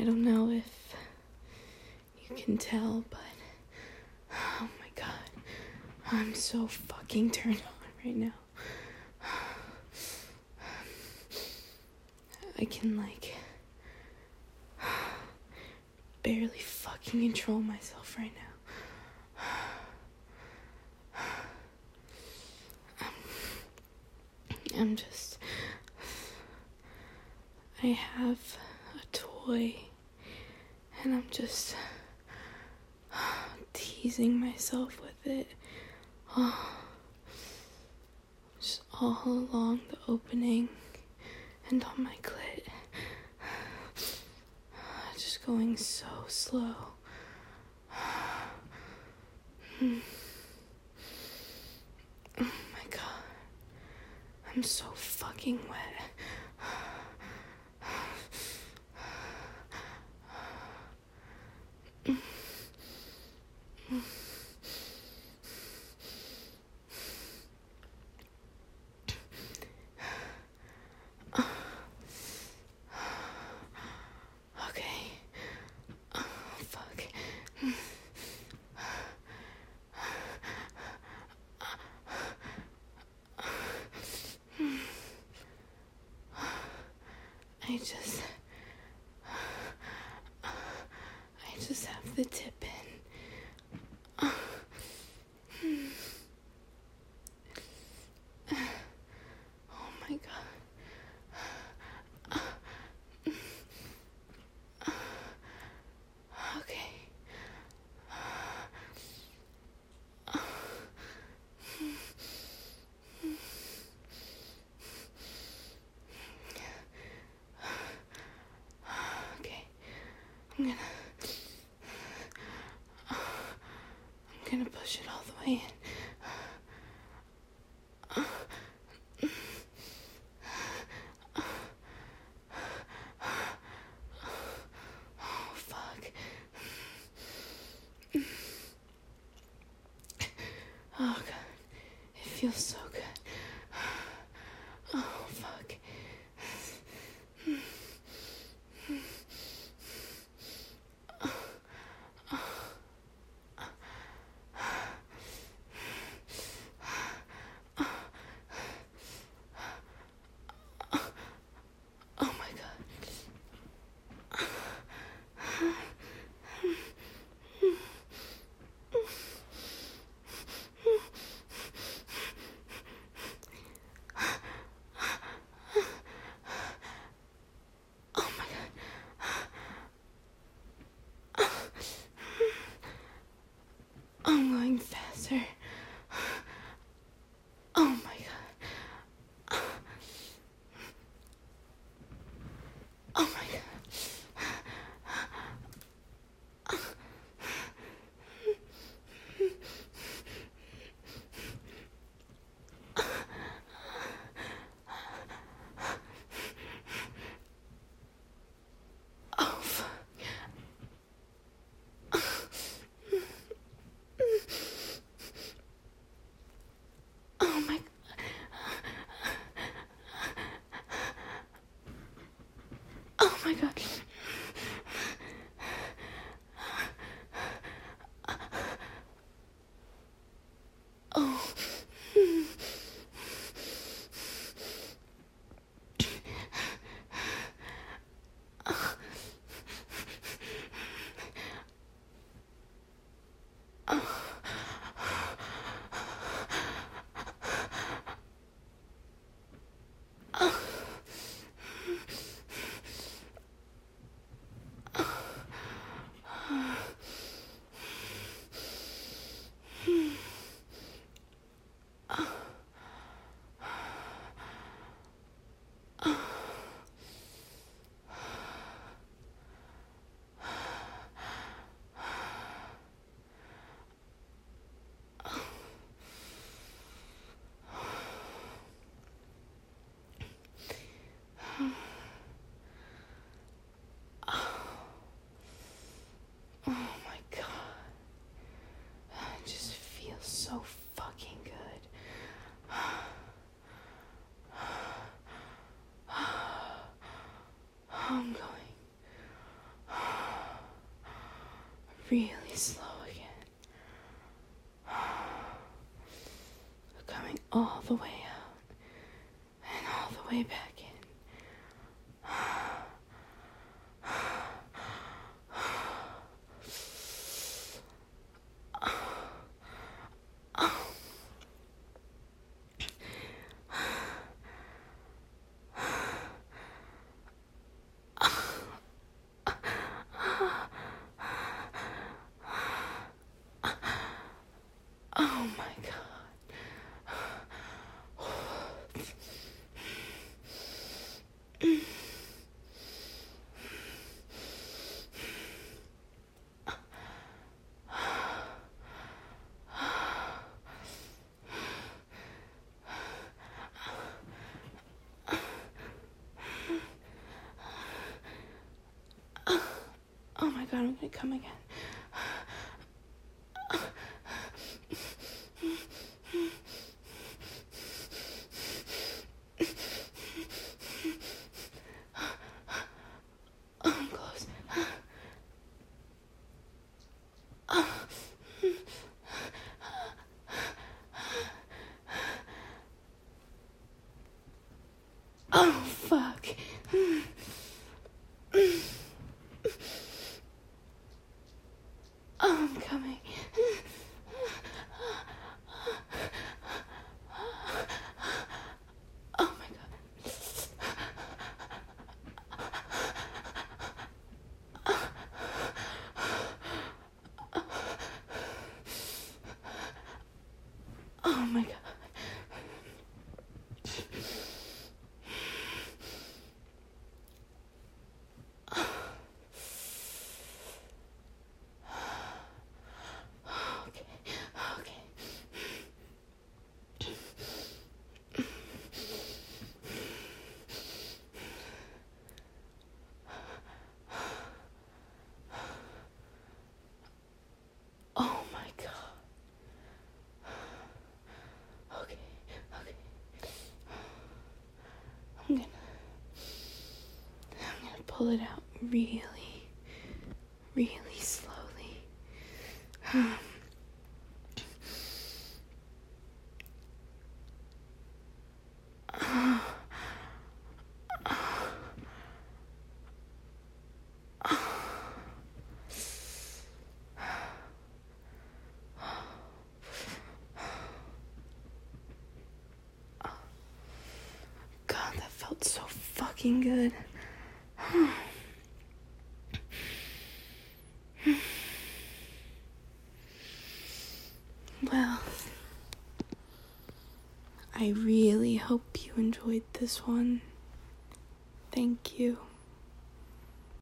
don't know if you can tell, but oh my god, I'm so fucking turned on right now. I can, barely fucking control myself right now. I have a toy, and I'm just teasing myself with it. Just all along the opening and on my clit. Just going so slow. Oh my god. I'm so fucking wet. I just have the tip in. Oh my god. Okay. Okay. I'm gonna push it all the way in. Oh, fuck. Oh, God. It feels so good. Oh, fuck. Oh my god. really slow again. Coming all the way out and all the way back in. Oh my God. Oh my God, I'm gonna come again. I'm close. Oh, fuck. I'm coming. Oh my God. Oh my God. Okay. Oh my God. Okay. I'm gonna pull it out really, really slowly. God, that felt so fucking good. Well, I really hope you enjoyed this one. Thank you.